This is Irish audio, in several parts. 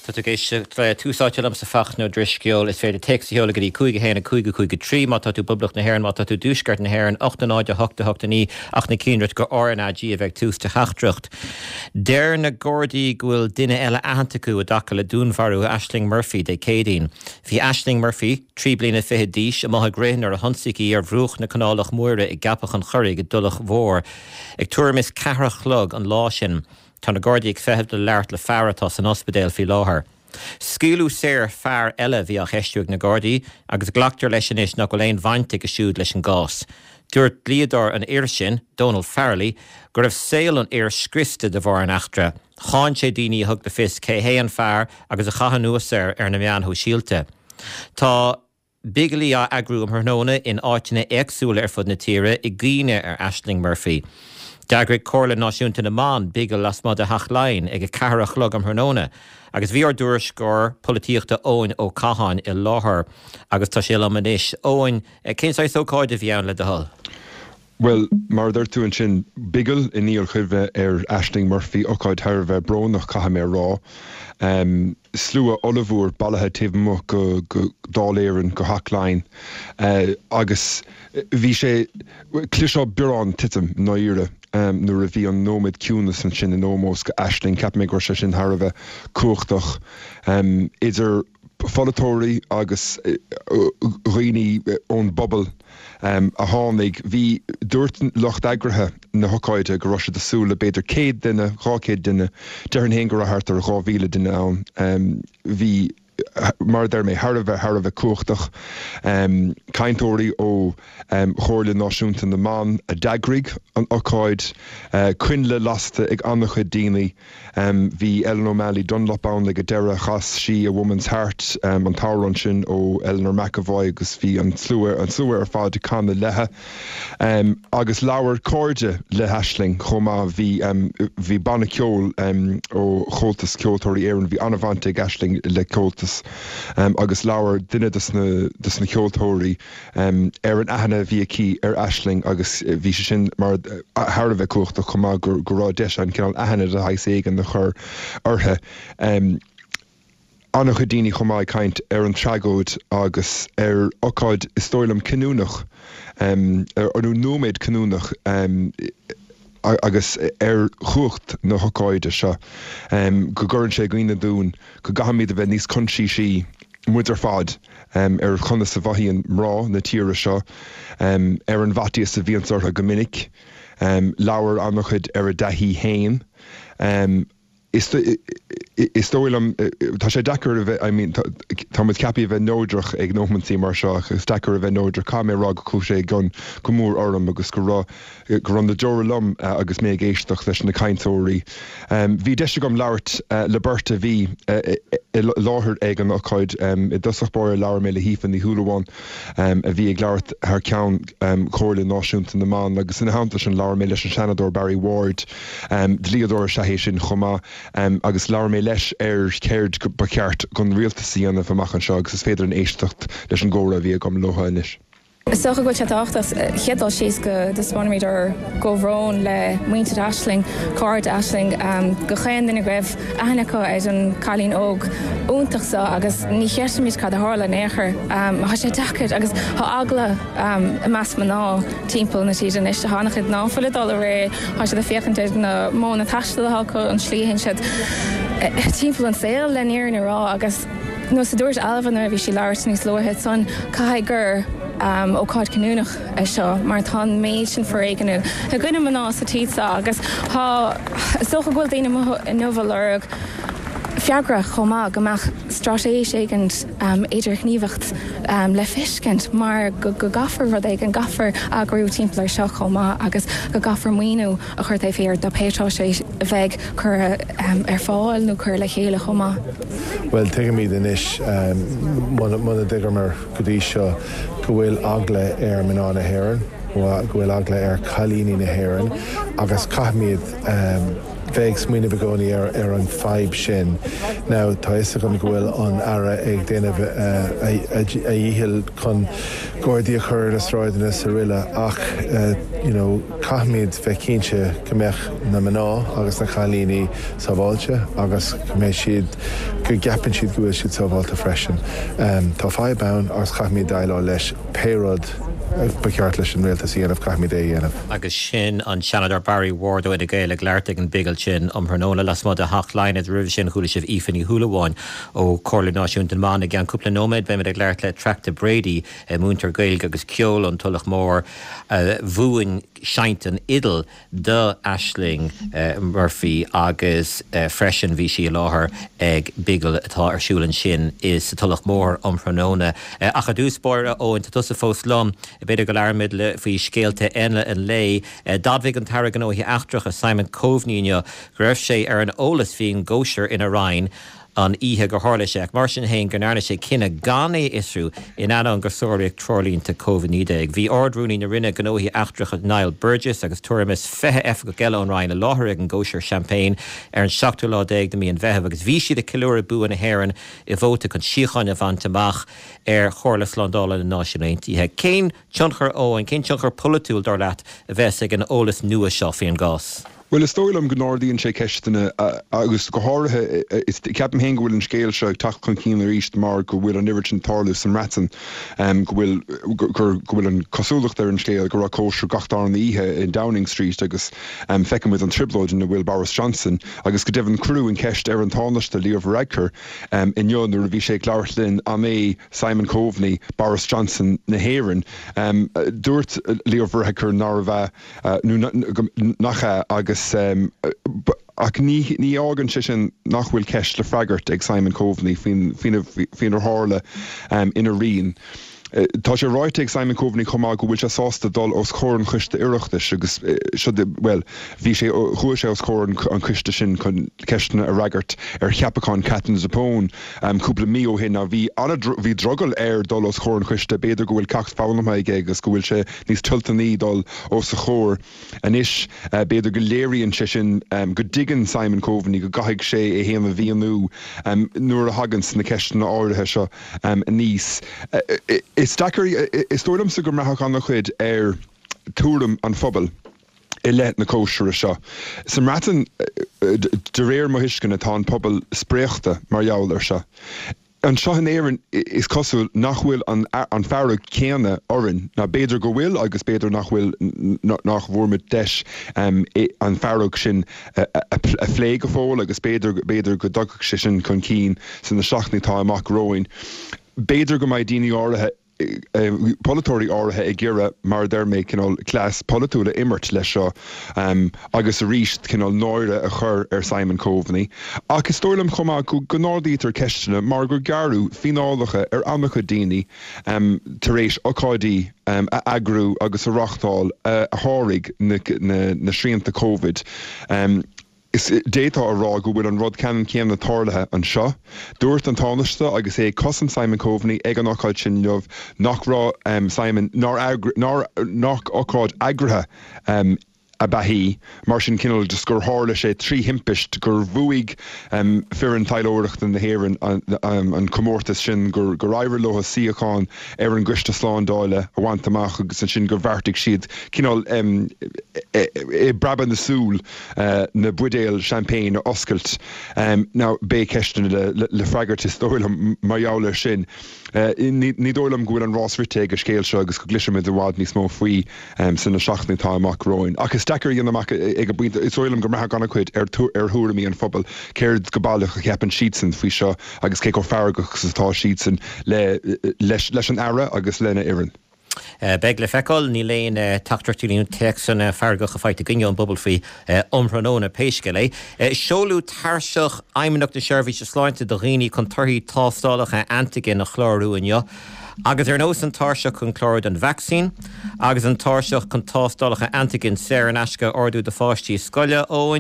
Tá tu géis túsáitilm sa fachna drisceol is féidir text heola go dtí cúige héna cúige cúige trí má tá tú bublach na hhéireann má tá tú dúsgart na hhéireann 8 ach na cínrat go RNAG a bheith tústa heachtracht. Déir na Gordaí gohfuil duine eile ahantaú a daca le dúnmharú Aisling Murphy de cédín. Bhí Aisling Murphy 3 bliana fiche díos a maithe grian ar a honsaí ar bhrúch na canálach muire i gapach an choirigh go dulach mhór. Ag tuairim is ceathrach chlog an lá sin. Tá na Gordaí ag feitheamh le leart le fearratas an ospidéal fi láthair. Sciúlú séir fear eile bhí a cheistúag na Gordaí agus ghlaachtar leis sin is nach go léon bhainte go siúd leis an gás. Dúirt líadar an éir sin, Donald Farrelly, go raibh saoil an éir scrista de bhar an achtra. Cháin sé daoine thug de fis cé hé an fear agus a chahan nuas ar na meanthú síolte. Tá bigalí a agrú am thnóna in áitina éagsúla ar fud na tíre i gcíine ar Aisling Murphy. Deagraigh Comhairle Náisiúnta na Mán bigal las mad a Hachlein ag a ceathrach chlog am thnóna. Agus bhí ar dúris gur polítíochta Owen ó Cahan i láthair agus tá sé lemanis. Owen, cén sáid ócáid a bhíann le de hull? Well, mar dúirt tú an sin bigal in níor chuimheh ar Aisling Murphy ócáid thar bheith brón nach caithe mé rá. Slua olivúr balathe taobh go dáléireann go Hachlein agus bhí sé cliseo bearán titim náíre nuair a bhí an nómid ciúnas an sin in ómós go Aisling ceap mé gur sé sin thar bheith cuachtach idir folatóirí agus roioine ón bobbal a tháinig bhí dúirt locht agrathe na hocaide go raise desúla beidir 100 duine, 200 duine, dearan héin go rathart ar 2,000 duine ann. Bhí mar der mé har a bheith cuachtach caintóirí ó Comhairle Náisiúnta na Mán a Deagraigh an ócáid cuinle lasta ag annach daoine bhí Eleanor O'Malley Dunlop ann le go deire chas she a woman's heart an táran sin ó Eleanor McAvoy agus bhí an slúir ar fád canna lethe agus leabhar cóide le Aisling chomá bhí banna ceol ó chomhaltas ceoltóirí éireann bhí anmhainte ag Aisling le ceoltas agus leabhar duine dus na ceoltóirí ar an aithne bhí aici ar Aisling agus bhí sé sin mar thar a bheith cuachtach chomá gur rá deis an cinál aithne a haigh éigean na chur orthe. Annach a daoine chomá caint ar an treagóid agus ar ócáid is stoilm cinúnach ar nóméid cinúnach agus ar chuacht na hocaide seo go gcuireann sé gaoine dún go gahamíad a bheith níos consí sí muidir fad ar chuna sa bhaithíon mrá na tíre seo ar an bhatíos sa bhíon sortha go minic leabhar annach chud ar a daithí hain is stoilm tá sé dechar a bheith tá muid ceapí a bheith nóideach ag nómantí mar seo is dechar a bheith nóidir cá mé rá go sé gan go mór orm agus go ran na deora lom agus mé géisteach leis na caintóirí. Bhí deise gom labhart le Berta bhí láthair ag an ócáid i dosach báir leabhar mé le hífan í thuúlaháin a bhí ag labhart thar ceann Comhairle Náisiúnta na Mán agus ina háanta sin labhar mé leis an senador Barry Ward líadóir sé sin chomá agus leabhar mé leis ar céird ba ceart gon rialtasaí anna bhamach an seo agus is féidir an éisteacht leis an ggóra bhí agam lotha inis. Socha go teachtas cheadal síos go despóid ar go bhrón le muinte Aisling, card Aisling go chéan in raibh athanacha ag an chalín óg úntaachsa agus ní cheisimiid cad a hála néair tá sé dechad agus tá agla i meas man ná timppla na tíad an iste hánachid náfuile dal a ré tá sé de féchanteid na móna taistelatha chu an slíhinn siad timppla an saoil le níar na rá agus nó sa dúirt alban a bhí sí leir níos luaithe son caigur ó cáid cinúnach seo mar tá méid sin foréigenú. Tá gcuine man ná sa tísa agus socha ghfuil daine nóbhailurg fiagra chomá goach stratéis éigent idir gníomhacht le fiscint mar go gafar rud ag an gafar a grú timppla seo chomá agus go gafar muoinú a chuir é féar do pétá sé bheith chur ar fáil nó chur le chéile chomá. Well, tuige míad inis muna digar mar go dtí seo go bhfuil agla ar mná na hÉireann go bhfuil agla ar chalíní na hÉireann agus caithmíad fegs mine begoni an 5 sin. Now, taisa gan gwil on ara ag dena a ihil con gordi a chur a stroid in a sarilla ach, kahmid fekinche kemech na mana agus na chalini savalche agus kemeshid go gapin shid gwil shid savalta freshen. Ta 5 bound ars kahmid dailo lesh payrod beceart an réaltas íanamh caithmid é dhéanamh. Agus sin an Shanadar Barry Ward ó a gaile gleirteag an bigel sin thrnóla las mud a hach lein ad rih sin chuúla sibh ífaní thuúlaháin ó Corla náisiún den mána gan cúpla nóméid be a gleirt le Tracta Brady múntar gailge agus ceol an tulach mór bhuain seint an idal de Aisling Murphy agus freisin bhí sí láthair ag bigel atá arsúlan sin is tulach mór thrnóna ach a dúspóire ó an tusa fós lom beidir go leirmid le faoi scéalte enle an lei dadmhaigh an taragan ó hi achtrach a Simon Coveney raibh sé ar an ólas fhíon góisiir ina Ryan an ihe go hála sé mar sin hain gnána sé cinna gané isrú in an go sóraíoh trolínta Coveney ag bhí ordrúní na rinne gnóhí achtrach a Niall Burgess agus tuairis fethe go geile an Ryan a láthair ag an góisiir champagne ar an 7 lá de mí an bheitheh agus bhí siad a ciúra buan na hhéireann I bhóta chun síocháin a bhaintach ar chóirla slandála na náisiúnaithe. Cén tionchar óin, cén tionchar polatúil dar leat a bheits ag an ólas nua seo faoin gás. Well, is stoilm gnordíonn sé ceistena agus go háirithe is ceapan héin go bhfuil an scéal seo tach chun cían ar íst mar go bhfuil an Iverton Tarlus an Ratson go bhfuil an cosúlacht ar an scéal go ra cóisiú gachtar an ihe in Downing Street agus fecin with an triplóid na bhfuil Boris Johnson agus go devan crú in ceist ar an tánaiste Leo Varadkar in Jon ar bhí sé gláirlinn an é Simon Coveney, Boris Johnson na héireann dúirt Leo Varadkar nar bheith nacha agus ach ní ágan sé sin nach bhfuil ceist le freigart ag Simon Coveney fin ar hála ina rion. Tá sé ráite ag Simon Coveney chumá go bhfuil sé sásta dul os chóir an chuiste iireachtas agus bhí sé chuair sé os chóir an chuiste sin chun ceistena a raigart ar cheapacán Catherine Zappone cúpla mí ó hin a bhí drogal ar dul os chóir an chuiste beidir go bhfuil cacht fálamha ag agus go bhfuil sé níos tiltaní dul os a chóir anis beidir go léiríonn sé sin go ddigan Simon Coveney go gaithigh sé é héana a bhíonú nuair a hagans na ceistena áirithe seo níos. Is stoilm sa go mrathach an chuid ar túram an phobal I let na cóisiúra seo. Sa mratan de réir mo hiiscin atá an pobal spréachta mar jaall ar seo. An seo an éireann is cosúil nach bhfuil an fearrach céanna orann na beidir go bhfuil agus beidir nach bhfuil nach bhórmid deis an fearrach sin a phlé go fóil agus beidir go dogach sé sin chun cín san na seachnítá amach róin. Beidir go maid daoine áirithe polytóirí áirithe ag ggéire mar derméid cinál clás polytúla immert leis seo agus a ríist cinál náire a chur ar Simon Coveney. Ach is stoilm chumá go gnádaítar ceistena mar gur garú finálacha ar amacha daoine tar éis ocáidí a agrú agus a rachtáil a hárig na sríanta Covid. Is déta a rá go bhfuil an rud cean céan na táirlathe an seo. Dúirt an tánaiste agus é cosan Simon Coveney ag an ácáid sin leomh nach rá Simon nach ácáid agrathe a bahí mar sin cinál just gur hála sé trí himpeist gur bhuaigh fear an tailóireacht in na héireann an comórtas sin gur raibhir lo a siacháin ar an guiste sláindáile a bhaint amach agus an sin gur bharrtaigh siad cinál braban na súl na buidéal champagne a oscailt ná bé ceistena le freigart is dóil mar jaall sin. Ní dólam gúil an rásrite ag a scéal seo agus go gliisiid a bhád níos mó faoi san na seachnítá amach róin. Agus Decker ag a buinte is oilm go maithe ganna chuid ar thuairí an phobal céird go bailach a cheapan sísan faoi seo agus cé go feargach satá sísan leis an ara agus lena iireann. Beg le feicáil ní léon tachtartíún tesan feargach a fáite gine an bubal faoi omhranóna péisce lei. Seolú tarseach aimimeach na seirbhís a sláinte do rií chun turthaí tástálaach a antigin na chlárú inneo. Agus ar nós an tarseach chun chláir an vaccín, agus an tarseach chun tástálaach a antigin sé an eisce ordú de fáistí scoile óin,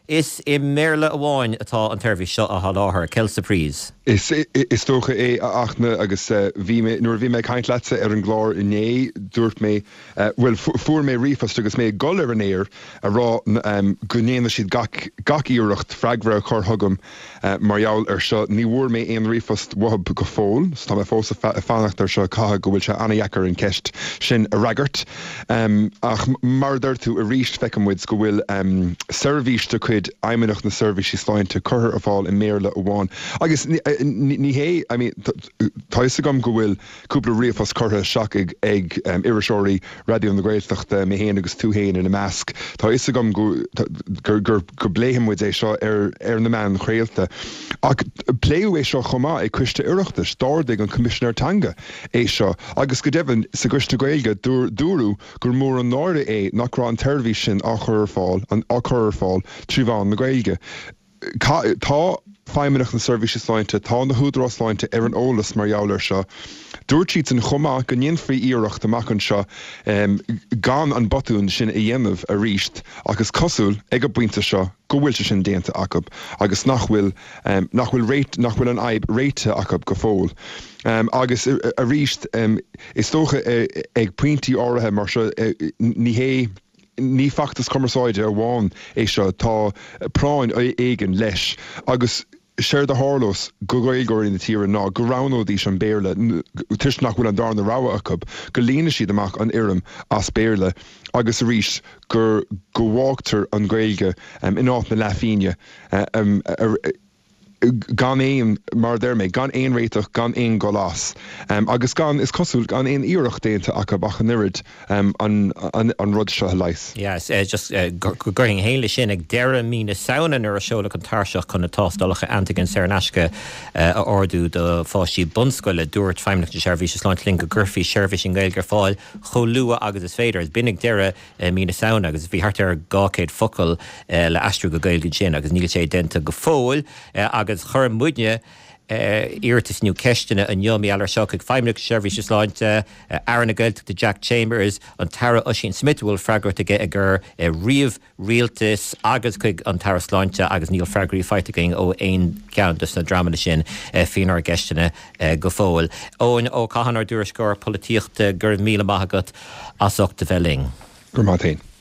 is I méle amháin atá an tuirbhí seo a háláthair Kelsa Prís. Is tócha é achna agus nuair bhí mé caiint letse ar an glár inné dúirt mé fuair mé rifast agus mé gol ar an éir a rá gonéana siad gach íireacht freaghre a chur thugam marall ar seo ní bhfuair mé aon rifast wahab go fóil, tá mé fós fannacht ar seo caithe go bhfuil se annaheacar an ceist sin a ragartt. Ach mar dúirtú a ríist feicimmuid go bhfuil serviste chuid aimimeach na service sláinte chuthair a fáil i méle amháin. Agus ní hé, tá is agam go bhfuil cúpla riamhas chutha seach ag iriseoirí radio na Gaeltacht mé héana agus tú héin in a measc. Tá is agam gur bléimmuid é seo ar na man chréalta. Ach pléú é seo chomá é cuiste iireachtas, dáirdaigh an Commissioner Tanga é seo. Agus go deimhin sa Cuiste Gaeilge dúrú gur mór an náire é nach rá an teirmhí sin á chur fáil tríomháin na Gaeilge. Tá feimimeach na service sláinte, tá na húdrá sláinte ar an ólas mar jouler seo. Dúirt siad an chumá go níon faoi íireacht amach an seo gan an botún sin a dhéanamh a ríist agus cosúil ag a buinte seo go bhfuil se sin déanta acab agus nach bhfuil an aib réite acab go fóil. Agus a ríist is tócha ag pointí áirithe mar seo ní factas commerceáide a bháin é seo tá práin éigen leis agus séir de hálos go gailgóirí na tíre ná go ránódí an béirle tuis nach bhfuil an darna ráha acab go lína siad amach an irim as béirle agus a rís gur go bhágtar an Gaeilge in áit na leafíine gan éon mar dermé gan éon réiteach gan éon golás agus gan is cosúil gan éon íireacht déanta acha bachan nirid an rud seo leis. Yes, just guring héile sin ag deire mína saonan ar a seola an tarseach chun na tástálacha antigan Sarnasca a ordú do fáistí bunscoile dúirt feimneach de seirbhís sláint linn go gurfií seirbhís an Gaeilge fáil cholua agus is féidir. Binnig deire mína saona agus bhí hart ar gácéad focail le astrú go Gaeilge sin agus níl sé denta go fóil agus chur muidne iirtas nniu ceistena an Yomi Allar Shock ag feimneach seirbhís sláinte Aaron na Gaeltacht de Jack Chambers an Tara Oisín Smith bhfuil freagart aige a gur riamh rialtas agus chuig an Tara sláinte agus níl freagarí feitiging ó aon ceantas na dramana sin finar geistena go fóil. Óin ó caihanar dúras gur políocht gur míle maithagat as 8 bheling. Gur maith